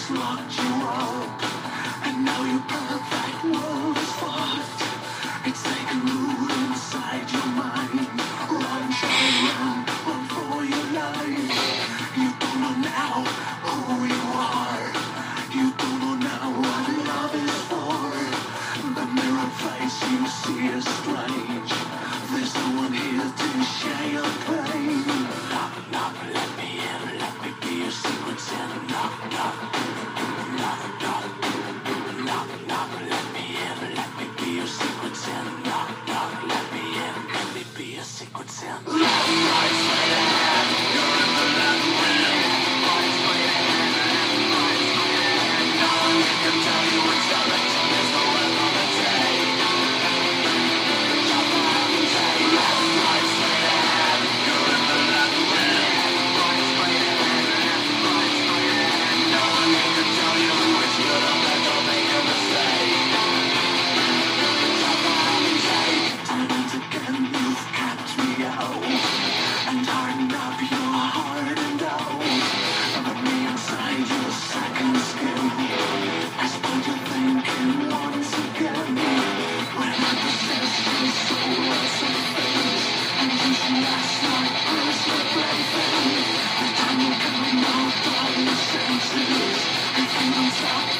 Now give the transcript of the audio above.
locked you up, and now your perfect world is fucked. It's taken root inside your mind. Run, child, run for your life. You don't know now who you are. You don't know now what love is for. The mirror face you see is strange. There's no one here to share your pain. Knock, knock, let me in. Let me be your secret Santa. Knock, knock, knock, knock, knock, knock, let me in. Let me be your secret Santa. Knock, knock, let me in. Let me be your secret Santa. Love lies right ahead. You're in the left wheel. Lies right ahead. Lies right ahead. No one can tell you which direction is the rest of the day. Jump around and say, love lies right ahead. You're in the left wheel. Lies right ahead. Lies right ahead. No one can tell you which good or bad. Don't make a mistake. Jump around and say, time and again you've kept me out and hardened up your heart and out. But me inside your second skin, I spoiled your thinking once again. When I possess your soul as a face, and use you as my personal plaything, the time will come out all your senses. If you don't stop